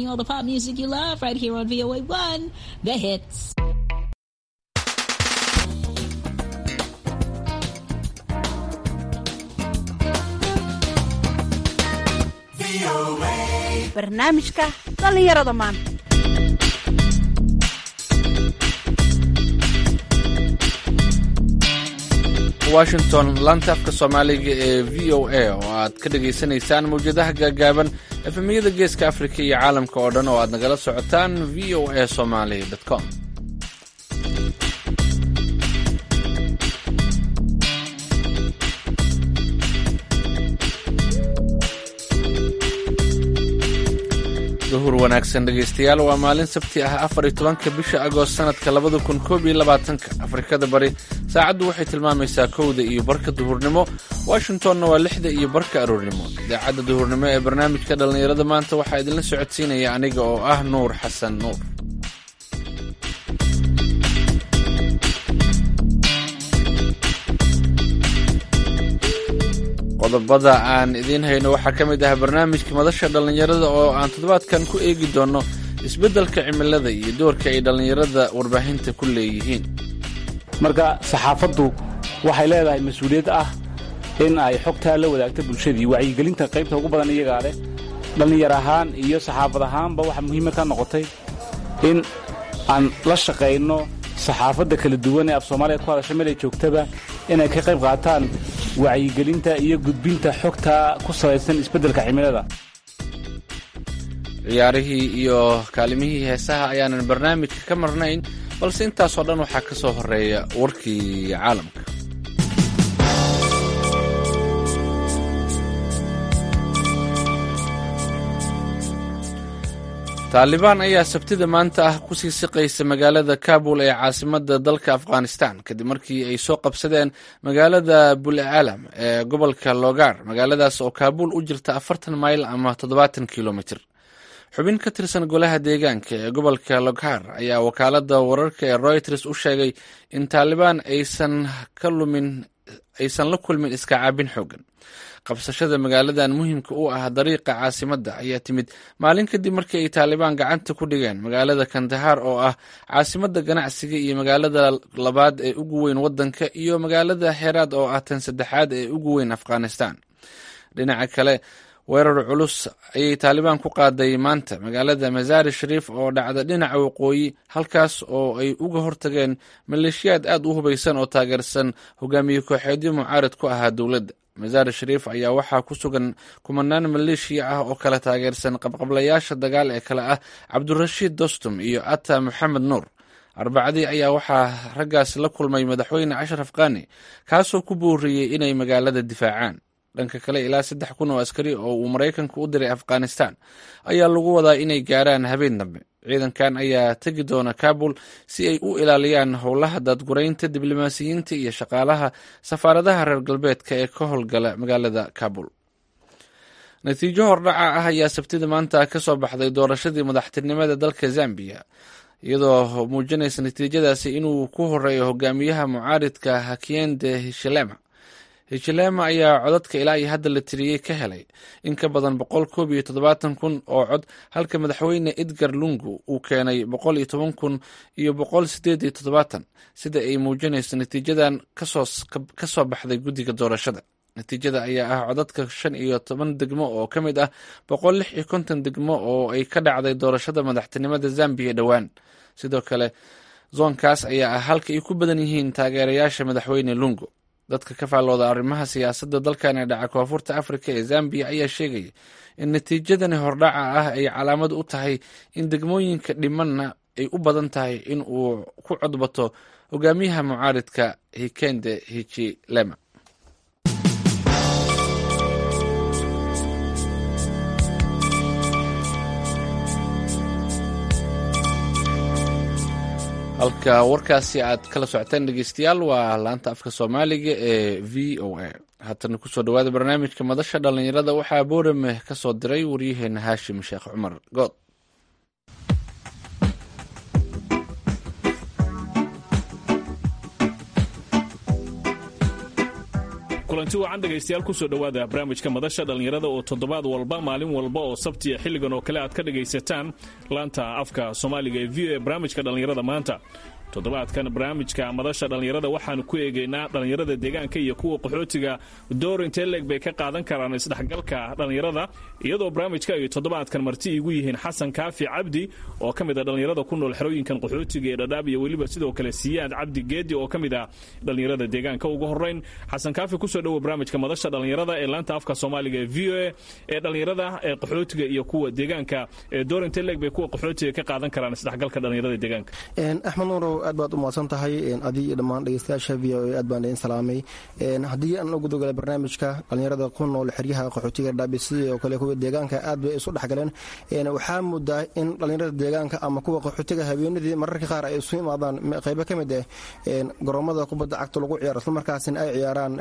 you all the pop music you love right here on VOA1, The Hits. barnaamijka dhalinyarada maanta. washington laanta afka soomaaliga ee v o a oo aad ka dhagaysanaysaan mawjadaha gaagaaban efemiyada geeska afrika iyo caalamka oo dhan oo aad nagala socotaan v o a somali.com. duhur wanaagsan dhegaystayaal, waa maalin sabti ah 14 bisha agoost sanadka 2021 afrikada bari saacaddu waxay tilmaamaysaa 1:00 iyo barka duhurnimo, washingtonna waa 6:00 iyo barka aroornimo. idaacadda duhurnimo ee barnaamijka dhallinyarada maanta waxaa idinla socodsiinaya aniga oo ah nuur xasan nuur. qodobada aan idiin hayno waxaa ka mid ah barnaamijka madasha dhallinyarada oo aan toddobaadkan ku eegi doonno isbeddelka cimilada iyo doorka ay dhallinyarada warbaahinta ku leeyihiin. marka saxaafaddu waxay leedahay mas-uuliyad ah in ay xogtaa la wadaagto bulshadii, wacyigelinta qaybta ugu badan iyagaa leh. dhallinyar ahaan iyo saxaafad ahaanba waxaa muhiima ka noqotay in aan la shaqayno saxaafadda kala duwan ee af soomaaliya ku hadasha meel ay joogtaba inay ka qayb qaataan wacyigelinta iyo gudbinta xogta ku salaysan isbeddelka cimilada. ciyaarihii iyo kaalimihii heesaha ayaanan barnaamijka ka marnayn, balse intaasoo dhan waxaa ka soo horeeya warkii caalamka. taalibaan ayaa sabtida maanta ah ku sii siqaysa magaalada kabul ee caasimadda dalka afghanistan kadib markii ay soo qabsadeen magaalada bul-alam ee gobolka logar. magaaladaas oo kaabul u jirta 40 mayl ama 70 kilomitir. xubin ka tirsan golaha deegaanka ee gobolka logar ayaa wakaalada wararka ee reuters u sheegay in taalibaan aysan la kulmin iska caabin xoogan. qabsashada magaaladan muhiimka u ah dariiqa caasimadda ayaa timid maalin kadib markii ay taalibaan gacanta ku dhigeen magaalada kandahar oo ah caasimadda ganacsiga iyo magaalada labaad ee ugu weyn waddanka, iyo magaalada heeraad oo ah tan saddexaad ee ugu weyn afghanistan. dhinaca kale, weerar culus ayay taalibaan ku qaaday maanta magaalada masaari shariif oo dhacda dhinaca waqooyi, halkaas oo ay uga hortageen maleeshiyaad aad u hubaysan oo taageersan hogaamiye kooxeedyo mucaarad ku ahaa dowladda. masaari shariif ayaa waxaa ku sugan kumanaan maleeshiya ah oo kala taageersan qabqablayaasha dagaal ee kale ah cabdurashiid dostum iyo ata moxamed nuur. arbacadii ayaa waxaa raggaas la kulmay madaxweyne ashraf khani, kaasoo ku booriyey inay magaalada difaacaan. dhanka kale, ilaa 3,000 oo askari oo uu maraykanku u diray afghanistan ayaa lagu wadaa inay gaaraan habeen dambe. ciidankan ayaa tegi doona kabul si ay u ilaaliyaan howlaha daadguraynta diblomaasiyiinta iyo shaqaalaha safaaradaha reer galbeedka ee ka howlgala magaalada kabul. natiijo hordhaca ah ayaa sabtida maanta ka soo baxday doorashadii madaxtinimada dalka zambiya, iyadoo muujinaysa natiijadaasi inuu ku horeeyo hogaamiyaha mucaaridka Hakainde Hichilema ayaa codadka ilaa iyo hadda la tiriyey ka helay in ka badan 170,000 oo cod, halka madaxweyne Edgar Lungu uu keenay 110,000 iyo 187, sida ay muujinayso natiijadan ka soo baxday guddiga doorashada. natiijada ayaa ah codadka 15 degmo oo ka mid ah 156 degmo oo ay ka dhacday doorashada madaxtinimada Zambiya dhowaan. sidoo kale, zoonkaas ayaa ah halka ay ku badan yihiin taageerayaasha madaxweyne Lungu. dadka ka faallooda arrimaha siyaasadda dalkan ee dhaca koonfurta afrika ee zambiya ayaa sheegaya in natiijadani hordhaca ah ay calaamad u tahay in degmooyinka dhimanna ay u badan tahay in uu ku codbato hogaamiyaha mucaaridka Hakainde Hichilema. halka warkaasi aad kala socoteen dhegeystayaal waa laanta afka soomaaliga ee v o a. haatana kusoo dhawaada barnaamijka madasha dhallinyarada. waxaa boorame ka soo diray waryaheena haashim sheekh cumar good. kulanti wacan dhegaystayaal kusoo dhowaada barnaamijka madasha dhallinyarada oo toddobaad walba maalin walba oo sabtiya xilligan oo kale aad ka dhegaysataan laanta afka soomaaliga ee v o a barnaamijka dhallinyarada maanta. toddobaadkan barnaamijka madasha dhallinyarada waxaanu ku eegaynaa dhallinyarada deegaanka iyo kuwa qaxootiga door intee leeg bay ka qaadan karaan isdhexgalka dhallinyarada, iyadoo barnaamijka ay toddobaadkan marti igu yihiin xasan kaafi cabdi oo ka mid a dhallinyarada ku nool xerooyinkan qaxootiga ee dhadhaab iyo weliba sidoo kale siyaad cabdi geedi oo ka mid a dhallinyarada deegaanka. ugu horrayn xasan kaafi kusoo dhowo barnaamijka madasha dhallinyarada ee laanta afka soomaaliga ee v o a ee dhallinyarada ee qaxootiga iyo kuwa deegaanka door intee leeg bay kuwa qaxootiga ka qaadan karaan isdhexgalka dhallinyarada deegaanka. axmed nuurow aad baad u mahadsan tahay adii iyo dhammaan dhegeystayaasha v o a aad baan idin salaamay. haddii aan ugu dogolay barnaamijka dhallinyarada ku nool xeryaha qaxootiga dhaabi sidoo kale kuwa deegaanka aad bay isu dhexgaleen. waxaa mudaa in dhallinyarada deegaanka ama kuwa qaxootiga habeenadii mararka qaar ay isu imaadaan qaybo ka mid ah garoomada kubadda cagta lagu ciyaaro islamarkaasina ay ciyaaraan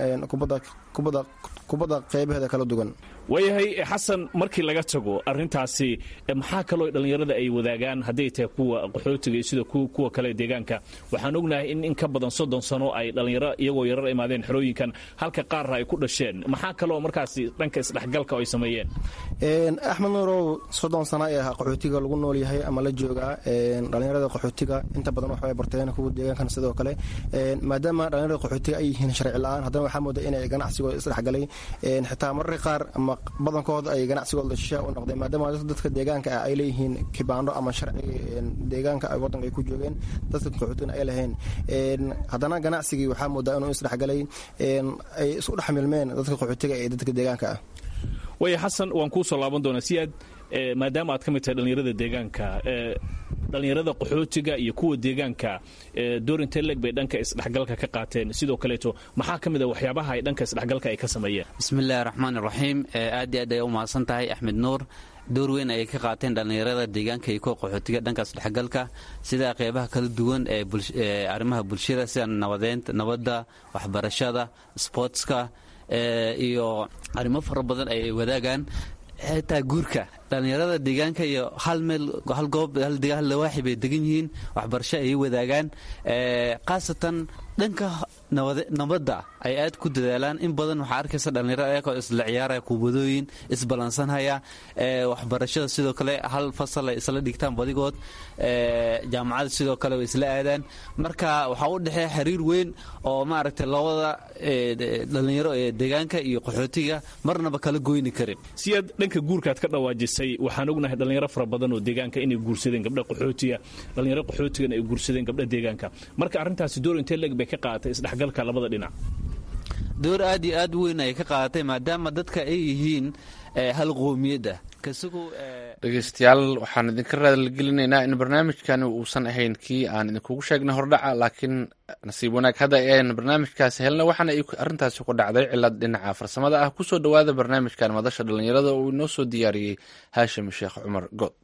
kubadda qaybaheeda kala duwan. waayahay xasan, markii laga tago arintaasi maxaa kaloo dhallinyarada ay wadaagaan hadday tahay kuwa qaxootiga iyo sida kuwa kale deegaanka? waxaan ognahay in ka badan 30 sano ay dhallinyaro iyagoo yarar imaadeen xerooyinkan halka qaarna ay ku dhasheen. maxaa kaloo markaasi dhanka isdhexgalka ay sameeyeen? axmed nuurow 30 sano ee qaxootiga lagu nool yahay ama la joogaa. dhallinyarada qaxootiga inta badan waxay barteen kuwa deegaankan sidoo kale, maadaama dhallinyarada qaxootiga ay yihiin sharci la'aan, haddana waxaa moodaa inay ganacsigooda isdhexgalay. xitaa mararka qaar ama badankooda ay ganacsigooda shisha u noqdeen maadaama dadka deegaanka ah ay leeyihiin kibaandho ama sharci deegaanka ay wadanka ay ku joogeen, dadka qaxootiga ay lahayn. haddana ganacsigii waxaa moodaa inuu isdhexgalay, ay isku dhex milmeen dadka qaxootiga ee dadka deegaanka ah. waaya xasan, waan kuu soo laaban doonaa siyaad, maadaama aad ka mid tahay dhallinyarada deegaanka. dhallinyarada qaxootiga iyo kuwa deegaanka door intee leeg bay dhanka isdhexgalka ka qaateen? sidoo kaleeto maxaa ka mid a waxyaabaha ay dhanka isdhexgalka ay ka sameeyeen? bismillahi raxmaan raxiim. aad iyo aad ay u mahadsan tahay axmed nuur. door weyn ayay ka qaateen dhallinyarada deegaanka iyo kuwa qaxootiga dhankaas dhexgalka, sida qeybaha kala duwan ee arrimaha bulshada sida nabadda, waxbarashada, sportska iyo arrimo fara badan ay wadaagaan. xitaa guurka dhallinyarada deegaanka iyo hal goob hal lawaaxi bay degan yihiin, waxbarasho ayay wadaagaan. khaasatan dhanka nabadda ay aad ku dadaalaan. in badan waxaa arkaysa dhallinyarada ayagoo isla ciyaaraya kubadooyin, isbalansanhaya. waxbarashada sidoo kale hal fasal ay isla dhigtaan badigood. jaamacada sidoo kale way isla aadaan. marka waxaa u dhexeeya xiriir weyn oo maaragtay labada dhallinyaro ee deegaanka iyo qaxootiga marnaba kala goyni karin. siyaad, dhanka guurkaad ka dhawaajisay, waxaan ognahay dhallinyaro fara badan oo deegaanka inay guursadeen gabdha qaxootiga, dhallinyaro qaxootigana ay guursadeen gabdha deegaanka. marka arrintaasi door intee leeg bay ka qaadatay isdhexgalka labada dhinac? door aad iyo aad weyn ay ka qaadatay maadaama dadka ay yihiin hal qoomiyadda. dhegeystayaal, waxaan idinka raaligelinaynaa in barnaamijkani uusan ahayn kii aan idinkugu sheegnay hordhaca, laakiin nasiib wanaag hadda ayaan barnaamijkaasi helna, waxaana ay arrintaasi ku dhacday cilad dhinaca farsamada ah. kusoo dhowaada barnaamijkan madasha dhallinyarada oo inoo soo diyaariyey haashim sheekh cumar good.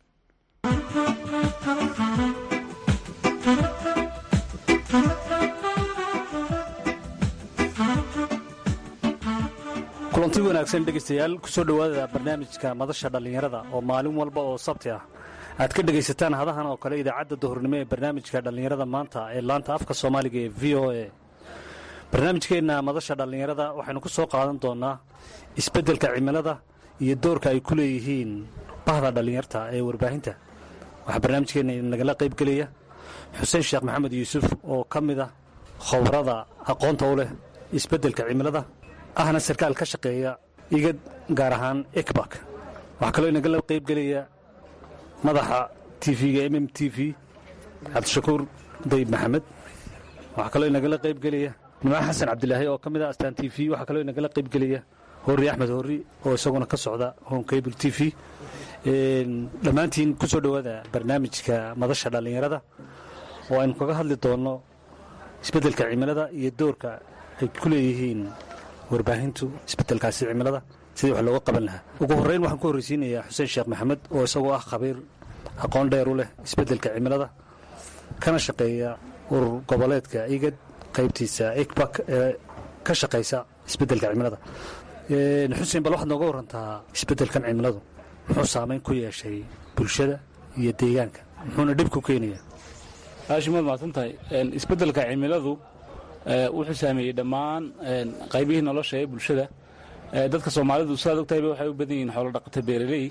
kulanti wanaagsan dhegaystayaal, kusoo dhowaada barnaamijka madasha dhallinyarada oo maalin walba oo sabti ah aad ka dhegaysataan hadahan oo kale idaacadda duhurnimo ee barnaamijka dhallinyarada maanta ee laanta afka soomaaliga ee v o a. barnaamijkeenna madasha dhallinyarada waxaynu ku soo qaadan doonaa isbeddelka cimilada iyo doorka ay ku leeyihiin bahda dhallinyarta ee warbaahinta. waxaa barnaamijkeenna nagala qaybgelaya xuseen sheekh maxamed yuusuf oo ka mid ah khabrada aqoonta u leh isbeddelka cimilada, ahna sarkaal ka shaqeeya igad gaar ahaan ekbak. waxaa kaloo inagala qaybgelaya madaxa tv-ga t v cabdishakuur dayib maxamed. waxaa kaloo inagala qaybgelaya nimco xasan cabdilaahi oo ka mid ah astaan t v. waxaa kaloo inagala qaybgelaya horri axmed horri oo isaguna ka socda home cable t v. dhammaantiin ku soo dhowaada barnaamijka madasha dhallinyarada oo aynu kaga hadli doonno isbeddelka cimilada iyo doorka ay ku leeyihiin warbaahintu isbeddelkaasi cimilada sidii wax looga qaban lahaa. ugu horrayn waxaan ku horraysiinayaa xuseen sheekh maxamed oo isagoo ah khabiir aqoon dheer u leh isbeddelka cimilada, kana shaqeeya urur goboleedka igad qaybtiisa ekbak ee ka shaqaysa isbeddelka cimilada. xuseen, bal waxaad nooga warantaa isbeddelkan cimiladu muxuu saamayn ku yeeshay bulshada iyo deegaanka, muxuuna dhib ku keenayaa? haashim waad mahadsan tahay. isbeddelka cimiladu wuxuu saameeyey dhammaan qaybihii nolosha ee bulshada. dadka soomaalidu sidaad ogtahayba waxay u badan yihiin xoolo dhaqata beeraley.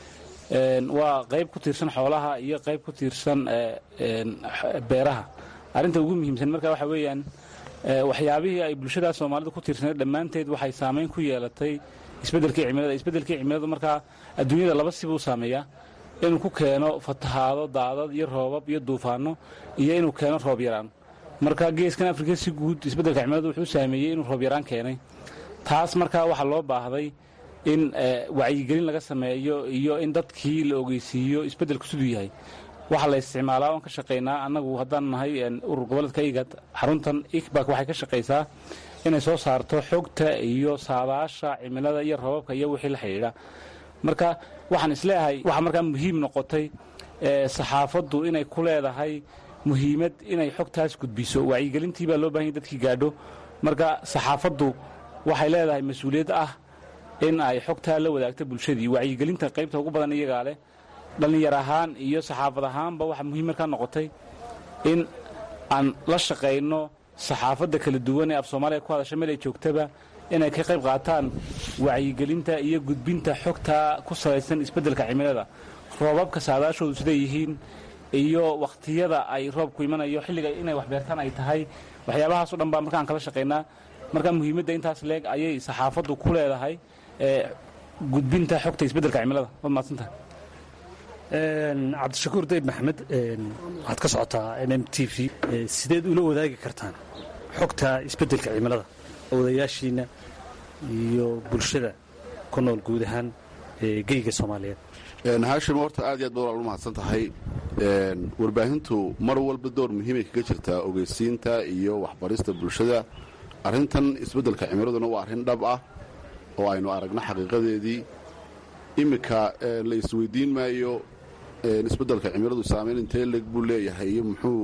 waa qayb ku tiirsan xoolaha iyo qayb ku tiirsan beeraha. arrinta ugu muhiimsan marka waxa weeyaan waxyaabihii ay bulshada Soomaalidu ku tiirsaneed dhammaanteed waxay saameyn ku yeelatay isbeddelkii cimilada. isbeddelkii cimiladu markaa adduunyada laba sibuu saameeyaa: inuu ku keeno fatahaado, daadad iyo roobab iyo duufaano, iyo inuu keeno roob yaraan. marka geeskan Afrika si guud isbeddelka cimiladu wuxuu saameeyey inuu roob yaraan keenay. taas markaa waxaa loo baahday in wacyigelin laga sameeyo iyo in dadkii la ogeysiiyo isbeddelku siduu yahay. waxaa la isticmaalaa oon ka shaqaynaa annagu haddaan nahay urur goboleedka IGAD. xaruntan ICBAC waxay ka shaqaysaa inay soo saarto xogta iyo saadaasha cimilada iyo roobabka iyo wixii la xidhiidha. marka waxaan isleeyahay waxaa markaa muhiim noqotay saxaafaddu inay ku leedahay muhiimad inay xogtaas gudbiso. wacyigelintii baa loo baahan yahay dadkii gaadho. marka saxaafaddu waxay leedahay mas-uuliyad ah in ay xogtaa la wadaagto bulshadii. wacyigelinta qaybta ugu badan iyagaa leh. dhallinyar ahaan iyo saxaafad ahaanba waxaa muhiim markaa noqotay in aan la shaqayno saxaafadda kala duwan ee af Soomaaliya ku hadasha meel ay joogtaba, inay ka qayb qaataan wacyigelinta iyo gudbinta xogtaa ku salaysan isbeddelka cimilada, roobabka saadaashoodu siday yihiin, iyo wakhtiyada ay roobku imanayo, xilliga inay wax beertaan ay tahay. waxyaabahaas oo dhan baa markaan kala shaqaynaa. marka muhiimadda intaas leeg ayay saxaafaddu ku leedahay gudbinta xogta isbeddelka cimilada. waad mahadsantahay. cabdishakuur dayib maxamed, waxaad ka socotaa NMTV. sideed ula wadaagi kartaan xogta isbeddelka cimilada odayaashiina iyo bulshada ku nool guud ahaan geyga Soomaaliyeed? haashim, horta aad iyo aad baad u mahadsan tahay. warbaahintu mar walba door muhiimay kaga jirtaa ogeysiinta iyo waxbarista bulshada. arrintan isbeddelka cimiladuna waa arrin dhab ah oo aynu aragno xaqiiqadeedii. iminka la isweydiin maayo isbeddelka cimiladu saamayn intee leeg buu leeyahay iyo muxuu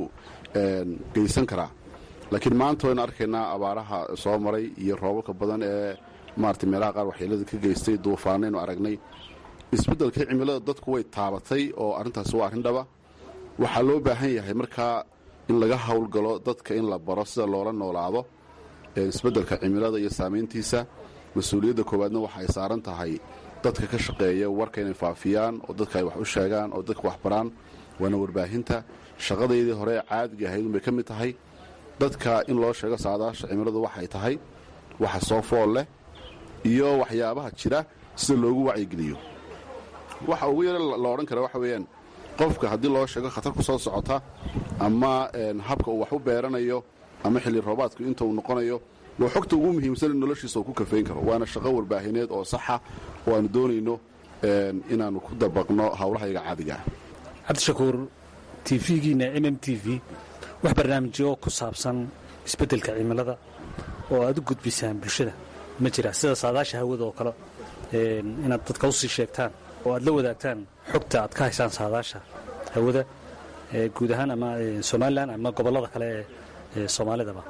geysan karaa. laakiin maanta waynu arkaynaa abaaraha soo maray iyo roobabka badan ee maarata meelaha qaar waxyeelada ka geystay, duufaanaynu aragnay. isbeddelkii cimilada dadku way taabatay oo arrintaasi waa arrin dhaba. waxaa loo baahan yahay markaa in laga howlgalo dadka in la baro sida loola noolaado isbeddelka cimilada iyo saamayntiisa. mas-uuliyadda koowaadna waxa ay saaran tahay dadka ka shaqeeya warka inay faafiyaan oo dadka ay wax u sheegaan oo dadka wax baraan. waana warbaahinta shaqadeydii hore ee caadiga ahayd unbay ka mid tahay. dadka in loo sheego saadaasha cimiladu waxay tahay, waxa soo fool leh iyo waxyaabaha jira sida loogu wacyigeliyo. waxa ugu yara la odhan kara waxa weeyaan qofka haddii loo sheego khatar ku soo socota ama habka uu wax u beeranayo ama xilli roobaadku inta uu noqonayo, waa xogta ugu muhiimsan in noloshiisa uu ku kafayn karo. waana shaqo warbaahineed oo saxa oo aanu doonayno inaannu ku dabaqno howlahayaga caadiga ah. cabdishakuur, tv-giina NMTV wax barnaamijyo ku saabsan isbeddelka cimilada oo aad u gudbisaan bulshada ma jira, sida saadaasha hawada oo kale, inaad dadka u sii sheegtaan oo aad la wadaagtaan xogta aad ka haysaan saadaasha hawada guud ahaan ama Somaliland ama gobollada kale ee Soomaalidaba?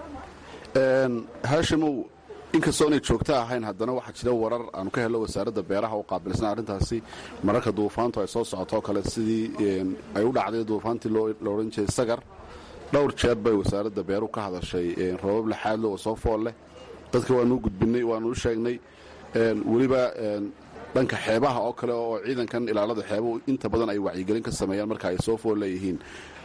haashimow, inkastoo inay joogto ahayn haddana waxaa jira warar aanu ka helno wasaaradda beeraha u qaabilsan arrintaasi. mararka duufaantu ay soo socoto oo kale sidii ay u dhacday duufaantii la odhan jiray Sagar, dhowr jeer bay wasaaradda beeruhu ka hadashay roobab laxaadle oo soo fool leh. dadka waanu u gudbinay, waanu u sheegnay. weliba dhanka xeebaha oo kale oo ciidankan ilaalada xeebuhu inta badan ay wacyigelin ka sameeyaan marka ay soo fool leeyihiin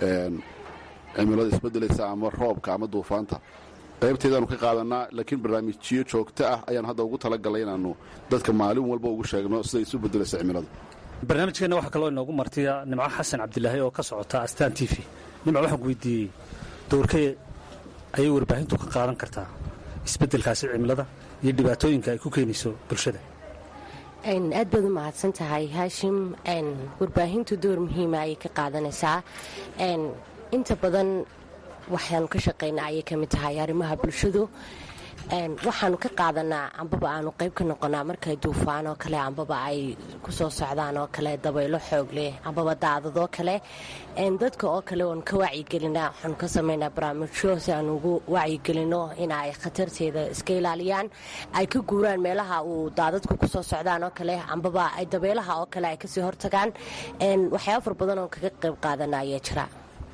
cimilada isbeddelaysa ama roobka ama duufaanta. qaybteedaanu ka qaadanaa, laakiin barnaamijyo joogto ah ayaan hadda ugu talagalay inaannu dadka maalin walba ugu sheegno siday isu beddelaysa cimiladu. barnaamijkeenna waxaa kaloo inoogu martiya nimco xasan cabdilaahi oo ka socota Astaan TV. nimco, waxaan ku weydiiyey doorkee ayay warbaahintu ka qaadan kartaa isbeddelkaasi cimilada iyo dhibaatooyinka ay ku keenayso bulshada? aad baad u mahadsan tahay haashim. warbaahintu door muhiima ayay ka qaadanaysaa. inta badan waxaanu ka shaqaynaa ayay ka mid tahay arrimaha bulshadu. waxaanu ka qaadanaa ambaba aanu qayb ka noqonaa markay duufaan oo kale ambaba ay ku soo socdaan oo kale dabaylo xoog leh ambaba daadadoo kale. dadka oo kale oon ka wacyigelinaa, waxaanu ka samaynaa barnaamijyo si aan ugu wacyigelino in ay khatarteeda iska ilaaliyaan, ay ka guuraan meelaha uu daadadku ku soo socdaan oo kale ambaba ay dabeelaha oo kale ay kasii hortagaan. waxyaaba far badan oon kaga qayb qaadana ayaa jira.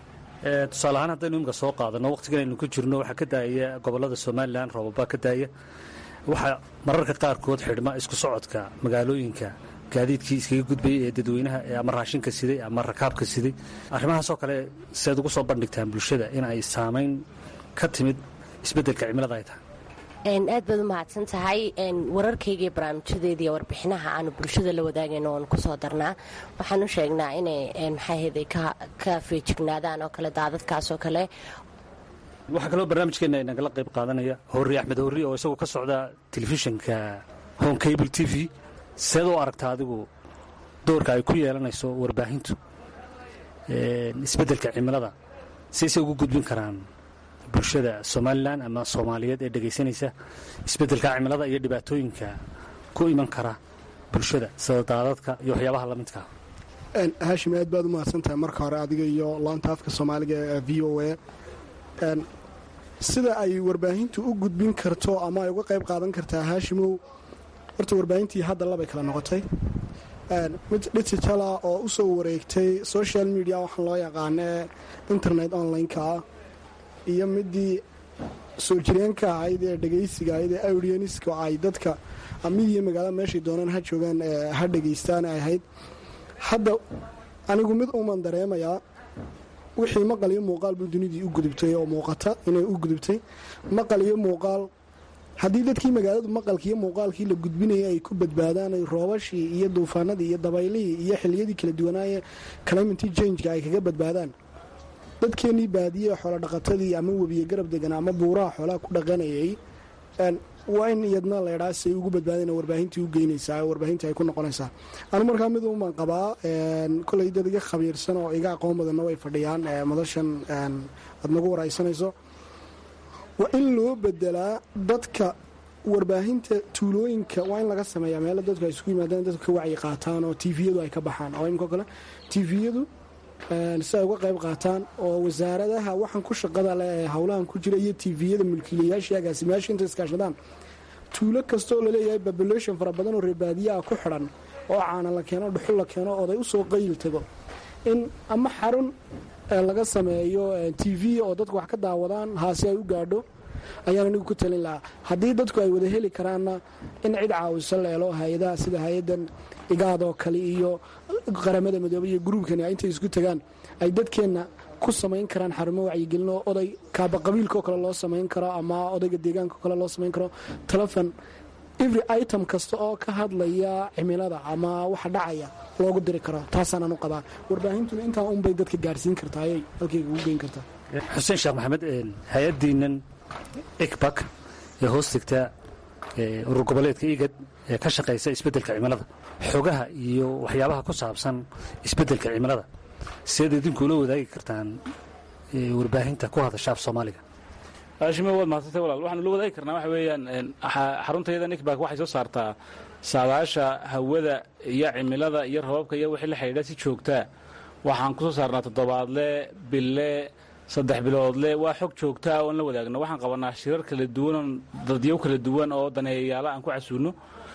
tusaale ahaan haddaynu imika soo qaadano wakhtigan aynu ku jirno waxaa ka daaya gobollada somalilan roobabaa ka daaya waxaa mararka qaarkood xidhma isku socodka magaalooyinka gaadiidkii iskaga gudbayay ee dadweynaha ee ama raashinka siday ama rakaabka siday arrimahaasoo kale seed ugu soo bandhigtaan bulshada in ay saamayn ka timid isbeddelka cimilada ay tahay aad baad u mahadsan tahay wararkayga iyo barnaamijyadeeda iyo warbixinaha aanu bulshada la wadaagayno oon ku soo darnaa waxaan u sheegnaa inay maxaaheeday ka feejignaadaan oo kale daadadkaasoo kale waxaa kaloo barnaamijkeenna inagala qayb qaadanaya horri axmed horri oo isagoo ka socda telefishinka home cable t v seed u aragta adigu doorka ay ku yeelanayso warbaahintu isbeddelka cimilada siisay ugu gudbin karaan bulshada somalilan ama soomaaliyeed ee dhegaysanaysa isbeddelka cimilada iyo dhibaatooyinka ku iman kara bulshada sida daadadka iyo waxyaabaha la midkaa haashim aad baad u mahadsantahay marka hore adiga iyo laanta afka soomaaliga ee v o a sida ay warbaahintu u gudbin karto ama ay uga qayb qaadan kartaa haashimow horta warbaahintii hadda labay kala noqotay mid digitala oo u soo wareegtay social media waxaan loo yaqaanee internet online-ka ah iyo midii soo jireenka ahayd ee dhegaysiga ahayd ee audieniska ay dadka midiya magaalada meeshay doonaan ha joogaan ha dhegaystaan ay ahayd hadda anigu mid uuman dareemayaa wixii maqal iyo muuqaal buu dunidii u gudubtay oo muuqata inay u gudubtay maqal iyo muuqaal haddii dadkii magaaladu maqalkii iyo muuqaalkii la gudbinayay ay ku badbaadaan ay roobashii iyo duufaanadii iyo dabaylihii iyo xilliyadii kala duwanaaye climate change-ka ay kaga badbaadaan dadkeennii baadiye xoolodhaqatadii ama webiye garab degan ama buuraha xoolaha ku dhaqanayay waa in iyadna laydhaa si ay ugu badbaadayna warbaahintii u geynaysaa warbaahintii ay ku noqonaysaa anu markaa mid uman qabaa kolay dad iga khabiirsan oo iga aqoon badanna way fadhiyaan madashan aad nagu waraysanayso waa in loo bedelaa dadka warbaahinta tuulooyinka waa in laga sameeyaa meelo dadku ay isugu yimaadaan dadku ka wacyi qaataan oo tviyadu ay ka baxaan oo imikoo kale tviyadu si ay uga qayb qaataan oo wasaaradaha waxaan ku shaqada leh ee howlahan ku jira iyo tviyada mulkiilayaashii agaasimayaasha inta iskaashadaan tuulo kastaoo laleeyahay population fara badan oo reebaadiyaha ku xidhan oo caana la keeno dhuxul la keeno oday u soo qayl tago in ama xarun laga sameeyo tv oo dadku wax ka daawadaan haasi ay u gaadho ayaan anigu ku talin lahaa haddii dadku ay wada heli karaanna in cid caawiso leelo hay-adaha sida hay-adan igaadoo kale iyo qaramada midoobey iyo gruubkani intay isku tagaan ay dadkeenna ku samayn karaan xarumo wacyigelin oo oday kaaba qabiilkaoo kale loo samayn karo ama odayga deegaankaoo kale loo samayn karo telefon every item kasta oo ka hadlaya cimilada ama waxa dhacaya loogu diri karo taasaan anu qabaa warbaahintuna intaa unbay dadka gaarsiin kartaa ayay halkayga ugu geyn kartaa xuseen sheekh maxamed hay-addiinnan icbak ee hoos digta urur goboleedka igad ee ka shaqaysa isbeddelka cimilada xogaha iyo waxyaabaha ku saabsan isbeddelka cimilada sideed idinku ula wadaagi kartaan warbaahinta ku hadasha af soomaaliga haashime waad mahadsantay walaal waxaanu la wadaagi karnaa waxa weeyaan xaruntayadan icbak waxay soo saartaa saadaasha hawada iyo cimilada iyo rababka iyo wixii la xidhiidha si joogtaa waxaan ku soo saarnaa toddobaadle bille 3 biloodle waa xog joogtaa oon la wadaagno waxaan qabanaa shirar kala duwan dadyo kala duwan oo daneeyayaala aan ku casuuno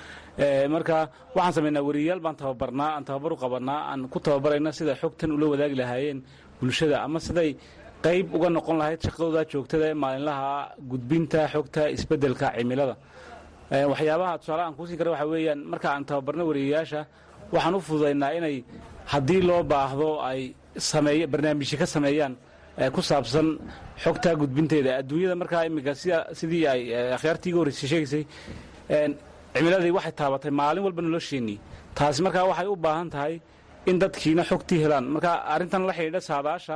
marka waxaan samaynaa wariyaal baan tababarnaa aan tababar u qabanaa aan ku tababarayna sida xogtan ula wadaagi lahaayeen bulshada ama siday qayb uga noqon lahayd shaqadooda joogtada ee maalinlaha gudbinta xogta isbeddelka cimilada waxyaabaha tusaale aan kuusii kara waxa weeyaan marka aan tababarno wariyayaasha waxaan u fududaynaa inay haddii loo baahdo ay barnaamijyo ka sameeyaan ku saabsan xogta gudbinteeda adduunyada markaa imika sidii ay akhyaartiiga horreysay sheegaysay cimiladii waxay taabatay maalin walba nolosheennii taasi markaa waxay u baahan tahay in dadkiina xogtii helaan marka arrintan la xidhiidha saadaasha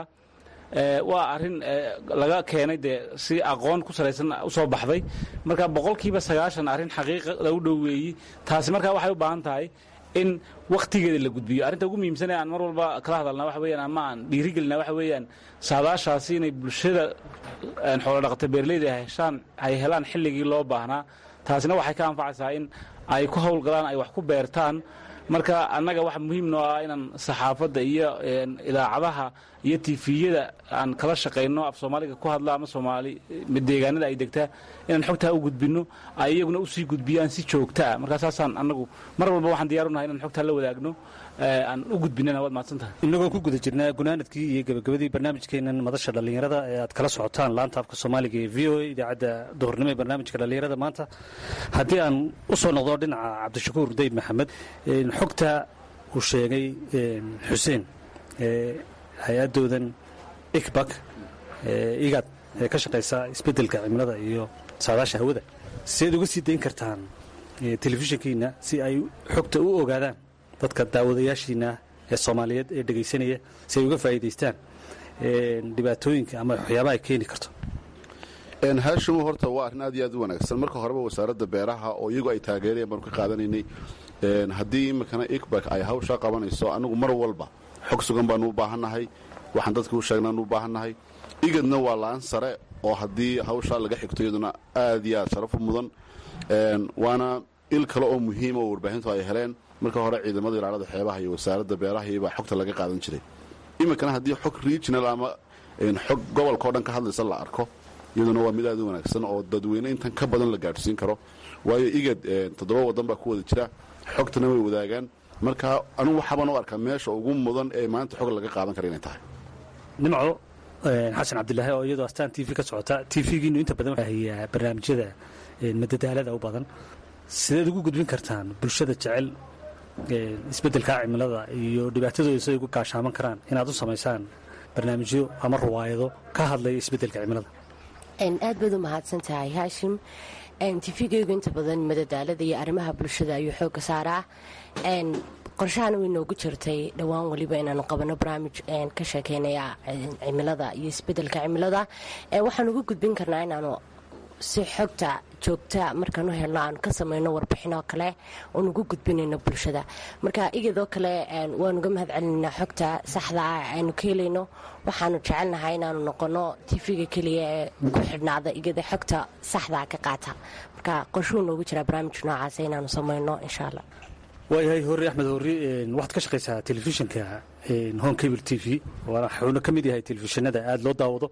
waa arrin laga keenay dee si aqoon ku salaysan u soo baxday marka 90% arrin xaqiiqa lagu dhoweeyey taasi markaa waxay u baahan tahay in wakhtigeeda la gudbiyo arrinta ugu muhiimsan ee aan mar walba kala hadalnaa waxa weeyaan ama aan dhiirigelinaa waxa weeyaan saadaashaasi inay bulshada xoolodhaqata beeraleyda ay helaan xilligii loo baahnaa taasina waxay ka anfacaysaa in ay ku howlgalaan ay wax ku beertaan marka annaga waxa muhiim noo ah inaan saxaafadda iyo idaacadaha iyo tifiyada aan kala shaqayno af soomaaliga ku hadla ama soomaali deegaanada ay degtaa inaan xogtaa u gudbinno ay iyaguna usii gudbiyaan si joogtaa markaa saasaan annagu mar walba waxaan diyaarunahay inaan xogtaa la wadaagno aan u gudbinana waad mahadsan tahay. inagoo ku guda jirnaa gunaanadkii iyo gebagabadii barnaamijkeennan madasha dhallinyarada ee aad kala socotaan laanta afka soomaaliga ee v o a idaacadda duhurnimo ee barnaamijka dhallinyarada maanta haddii aan u soo noqdo dhinaca cabdishakuur dayb maxamed xogta uu sheegay xuseen hay-adoodan ikbak igad ee ka shaqaysa isbeddelka cimilada iyo saadaasha hawada sideed uga sii dayn kartaan telefishinkiina si ay xogta u ogaadaan dadka daawadayaashiina ee soomaaliyeed ee dhegaysanaya si ay uga faa'iidaystaan dhibaatooyinka ama waxyaabaha ay keeni karto? haashimo horta waa arrin aad iyo aad u wanaagsan. marka horeba wasaaradda beeraha oo iyagu ay taageerayaan baanu ka qaadanaynay. haddii iminkana ikbak ay hawshaa qabanayso annagu mar walba xog sugan baanu u baahannahay, waxaan dadka u sheegnaanu u baahannahay. igadna waa la'aan sare oo haddii hawshaa laga xigto iyaduna aad iyo aad sharaf u mudan. waana il kale oo muhiima oo warbaahintu ay heleen. marka hore ciidamada ilaalada xeebaha iyo wasaaradda beeraha iyobaa xogta laga qaadan jiray. iminkana haddii xog regional ama xog gobolka o dhan ka hadlaysa la arko iyaduna waa mid aad u wanaagsan oo dadweyne intan ka badan la gaadhsiin karo. waayo igad 7 waddan baa ku wada jira, xogtana way wadaagaan. marka anugu waxaabaan u arkaa meesha ugu mudan ee maanta xog laga qaadan kara inay tahay. nimco xasan cabdilaahi oo iyadoo astaan t v ka socota tvgiinu inta badan hayaa barnaamijyada madadaalada u badan, sideed ugu gudbin kartaan bulshada jecel isbeddelka cimilada iyo dhibaatadooda siday ugu gaashaaman karaan inaad u samaysaan barnaamijyo ama ruwaayado ka hadlaya isbeddelka cimilada? aad baad u mahadsan tahay haashim. tvgeygu inta badan madadaalada iyo arrimaha bulshada ayuu xooga saaraa. qorshahana way noogu jirtay dhowaan waliba inaanu qabano barnaamij ka sheekeynaya cimilada iyo isbeddelka cimilada. waxaan ugu gudbin karnaa inaanu si xogta joogta markaan u helno aan ka samayno warbixinoo kale oon ugu gudbinayno bulshada. marka igadoo kale waanuga mahad celinaynaa xogta saxda ah aynu ka helayno. waxaanu jecelnahay inaanu noqono tv-ga keliya ee ku xidhnaada igada xogta saxdaa ka qaata. marka qorshuu noogu jiraa barnaamij noocaasa inaanu samayno insha allah. waayahay horri axmed horri waxaad ka shaqaysaa telefishinka home cable t v wuxuuna ka mid yahay telefishinada aada loo daawado.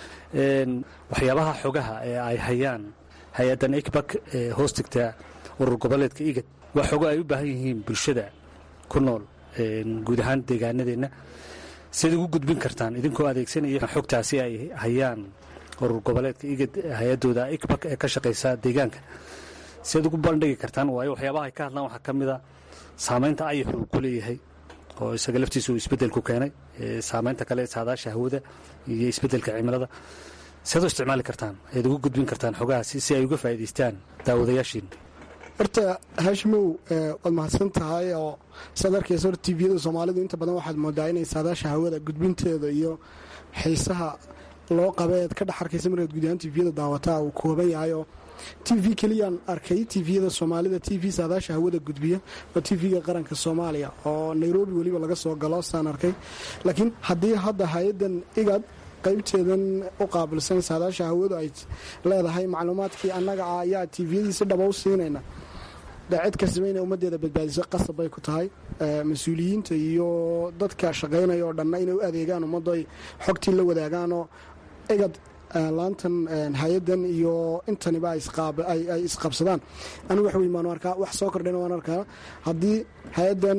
waxyaabaha xogaha ee ay hayaan hay-addan ikbak ee hoos tigta urur goboleedka igad waa xogo ay u baahan yihiin bulshada ku nool guud ahaan deegaanadeenna. sidaad ugu gudbin kartaan idinkoo adeegsanaya xogtaasi ay hayaan urur goboleedka igad hay-adooda ikbak ee ka shaqaysa deegaanka, sidaad ugu bandhigi kartaan? waayo waxyaabaha ay ka hadlaan waxaa ka mida saamaynta ayaxu uu ku leeyahay oo isaga laftiisa uu isbeddel ku keenay, saamaynta kale saadaasha hawada iyo isbeddelka cimilada. siaad u isticmaali kartaan ayaad ugu gudbin kartaan xogahaasi si ay uga faa'iidaystaan daawadayaashiina? horta haashimow waad mahadsan tahay oo saad arkaysa hor tviyada soomaalidu inta badan waxaad moodaa inay saadaasha hawada gudbinteeda iyo xiisaha loo qaba eed ka dhex arkaysa markaad guud ahaan tviyada daawataa uu kooban yahay. oo tv keliyaan arkay tviyada soomaalida tv saadaasha hawada gudbiya waa tvga qaranka soomaaliya oo nairobi weliba laga soo galo saan arkay. laakiin haddii hadda hay-addan igad qaybteedan u qaabilsan saadaasha hawadu ay leedahay macluumaadkii annaga ah ayaa tviyadii si dhaba u siinayna cid kastaba inay ummaddeeda badbaadiso qasab bay ku tahay. mas-uuliyiinta iyo dadka shaqaynaya oo dhanna inay u adeegaan ummaddo ay xogtii la wadaagaanoo igad laantan hay-addan iyo intaniba ay isqabsadaan. anigu wax weyn baanu arkaa, wax soo kordhayna waan arkaa. haddii hay-addan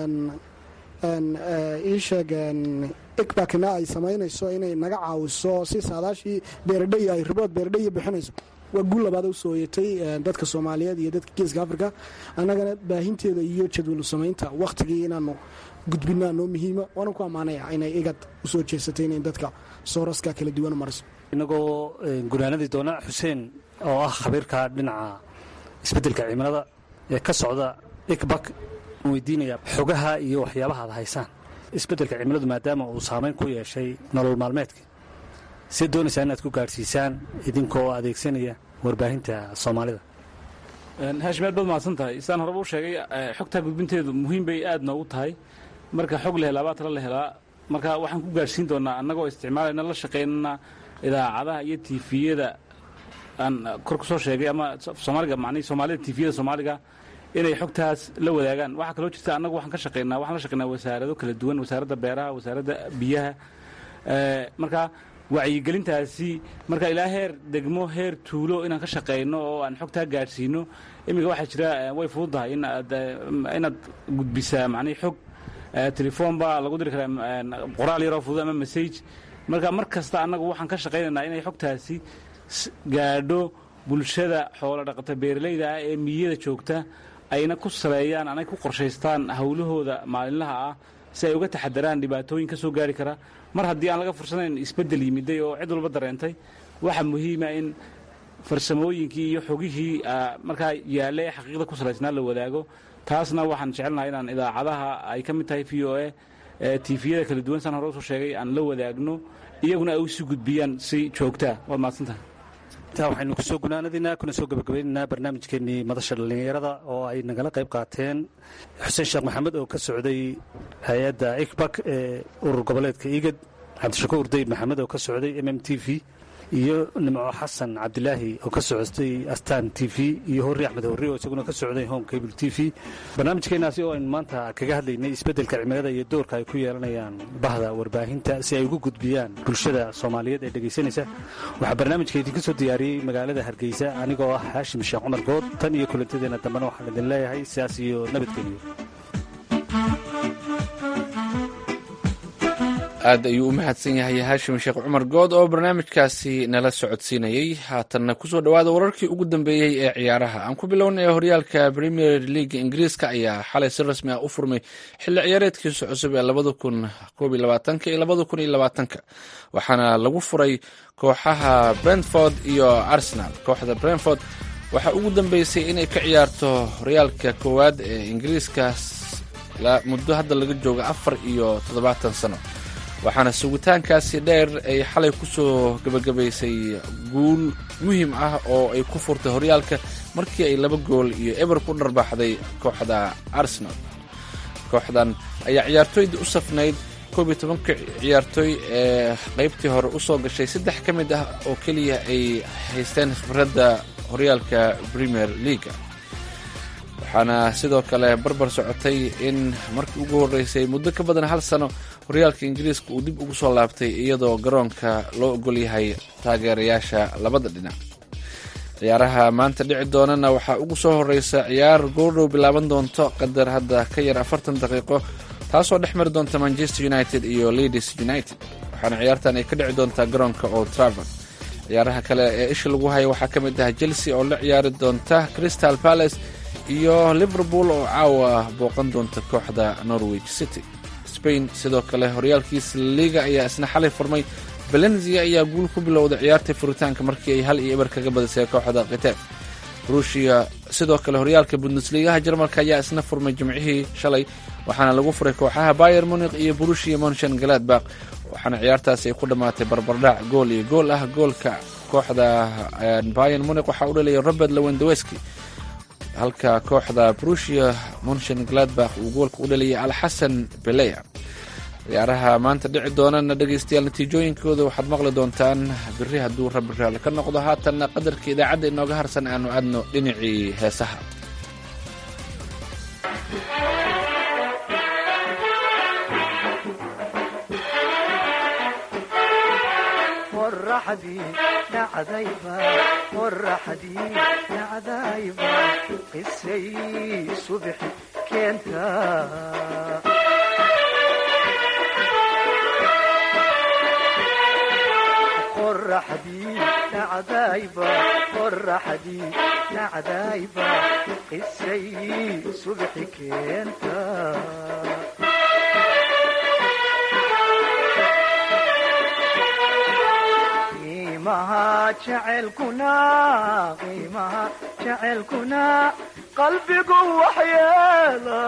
ii sheeg ikbakna ay samaynayso inay naga caawiso si saadaashii beeradhay ay ribood beeradhay bixinayso, waa guul labaad u soo yeetay dadka soomaaliyeed iyo dadka geeska afrika. annagana baahinteeda iyo jadwalu samaynta wakhtigii inaanu gudbinaa noo muhiima. waana ku ammaanaya inay igad u soo jeesatay inay dadka sooraska kala duwan mariso. inagoo gunaanadii doona xuseen oo ah khabiirka dhinaca isbeddelka cimilada ee ka socda ikbak weydiinaya xogaha iyo waxyaabaha ad haysaan isbeddelka cimiladu maadaama uu saamayn ku yeeshay nolol maalmeedka, siad doonaysaa inaad ku gaadhsiisaan idinkoo adeegsanaya warbaahinta soomaalida? haashim aad baad mahadsan tahay. sidaan horeba u sheegay xogtaa gudbinteedu muhiim bay aad noogu tahay. marka xog la helaa baa tala la helaa. marka waxaan ku gaadhsiin doonaa annagoo isticmaalayna la shaqaynana idaacadaha iyo tifiyada aan kor ku soo sheegay ama soomaaliga macnihii soomaalida tifiyada soomaaliga inay xogtaas la wadaagaan. waxaa kaloo jirta annagu waxaan la shaqaynaa wasaarado kala duwan, wasaaradda beeraha, wasaaradda biyaha. marka wacyigelintaasi marka ilaa heer degmo, heer tuulo inaan ka shaqayno oo aan xogtaa gaadhsiino. iminka waxaa jira way fududahay inaad gudbisaa macnihii xog telefoon baa lagu diri karaa qoraal yaroo fudud ama message marka mar kasta annagu waxaan ka shaqaynaynaa inay xogtaasi gaadho bulshada xoolo dhaqata beeralayda ah ee miyada joogta ayna ku saleeyaan anay ku qorshaystaan hawlahooda maalinlaha ah si ay uga taxadaraan dhibaatooyin ka soo gaari kara mar haddii aan laga fursanayn isbeddel yimiday oo cid walba dareentay waxaa muhiima in farsamooyinkii iyo xogihii markaa yaalle ee xaqiiqda ku salaysnaa la wadaago taasna waxaan jecelnahay inaan idaacadaha ay ka mid tahay v o a tifiyada kala duwan saan hore usoo sheegay aan la wadaagno iyaguna ay usii gudbiyaan si joogtaa waad mahadsantahay intaa waxaynu kusoo gunaanadinaa kuna soo gabagabaynaynaa barnaamijkeennii madasha dhallinyarada oo ay nagala qayb qaateen xuseen sheekh maxamed oo ka socday hay-adda ikbak ee urur goboleedka igad cabdishakuur dayib maxamed oo ka socday t v iyo nimco xasan cabdilaahi oo ka socotay astaan t v iyo horri axmed horri oo isaguna ka socday home cable t v barnaamijkeenaasi oo aynu maanta kaga hadlaynay isbeddelka cimilada iyo doorka ay ku yeelanayaan bahda warbaahinta si ay ugu gudbiyaan bulshada soomaaliyeed ee dhegaysanaysa waxaa barnaamijka idinka soo diyaariyey magaalada hargeysa anigoo ah haashim sheekh cumar good tan iyo kulantadeena dambena waxaan idin leeyahay sidaas iyo nabadgeliyo aad ayuu u mahadsan yahay haashim sheekh cumar good oo barnaamijkaasi nala socodsiinayey haatanna kusoo dhowaada wararkii ugu dambeeyey ee ciyaaraha aan ku bilownay horyaalka premier league ingiriiska ayaa xalay si rasmi ah u furmay xilli ciyaareedkiisa cusub ee iyo waxaana lagu furay kooxaha brentford iyo arsenal kooxda brentford waxaa ugu dambeysay inay ka ciyaarto horyaalka koowaad ee ingiriiska muddo hadda laga jooga 7 sano waxaana sugitaankaasi dheer ay xalay ku soo gebagabaysay guul muhiim ah oo ay ku furtay horyaalka markii ay 2 gool iyo eber ku dharbaaxday kooxda arsenal kooxdan ayaa ciyaartooydii u safnayd 11 ciyaartooy ee qaybtii hore u soo gashay 3 ka mid ah oo keliya ay haysteen khibradda horyaalka premier league waxaana sidoo kale barbar socotay in markii ugu horreysay muddo ka badan 1 sano horyaalka ingiriiska uu dib ugu soo laabtay iyadoo garoonka loo ogol yahay taageerayaasha labada dhinac ciyaaraha maanta dhici doonana waxaa ugu soo horreysa ciyaar goordhow bilaaban doonto qadar hadda ka yar 40 daqiiqo taasoo dhex mari doonta manchester united iyo leeds united waxaana ciyaartan ay ka dhici doontaa garoonka old trafford ciyaaraha kale ee isha lagu haya waxaa ka mid ah chelsea oo la ciyaari doonta crystal palace iyo liverpool oo caawa booqan doonta kooxda norwich city spain sidoo kale horyaalkiisa liga ayaa isna xalay furmay valencia ayaa guul ku bilowday ciyaartii furitaanka markii ay 1-0 kaga badisay kooxda khitaaf ruushia sidoo kale horyaalka bundesligaha jarmalka ayaa isna furmay jimcihii shalay waxaana lagu furay kooxaha Bayern Munich iyo Borussia Mönchengladbach waxaana ciyaartaasi ay ku dhamaatay barbardhac gool iyo gool ah goolka kooxda Bayern Munich waxa uu dhaliyay Robert Lewandowski halka kooxda Borussia Mönchengladbach uu goolka u dhaliyay Al-Hassan Belaya ciyaaraha maanta dhici doonana dhageystayaal natiijooyinkooda waxaad maqli doontaan biri hadduu rabbi raali ka noqdo haatanna qadarka idaacadda inooga harsan aanu aadno dhinacii heesaha qiimaha jaceylkuna qalbigu waxyeela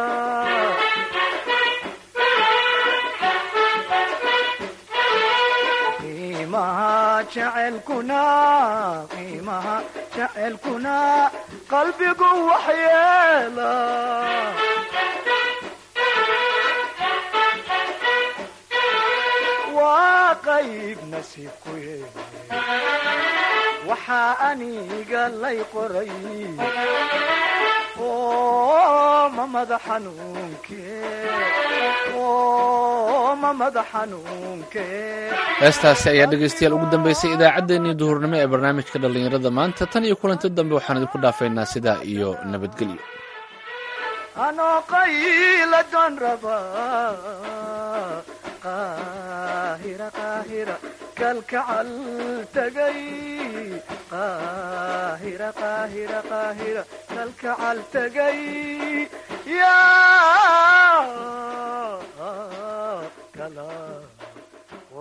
qiimaha jaceylkuna qalbigu waxyeela waa qayb nasiibku waxaa aniga lay qoray ma madax xanuunke heestaasi ayaa dhegaystayaal ugu dambeysay idaacaddeenii duhurnimo ee barnaamijka dhallinyarada maanta tan iyo kulanti dambe waxaan idinku dhaafaynaa sidaa iyo nabadgelyo anoo qayla doon rabaa qaahira qaahira kalkacal tagay qaahira qaahira qaahira kalkacal tagay yaa kala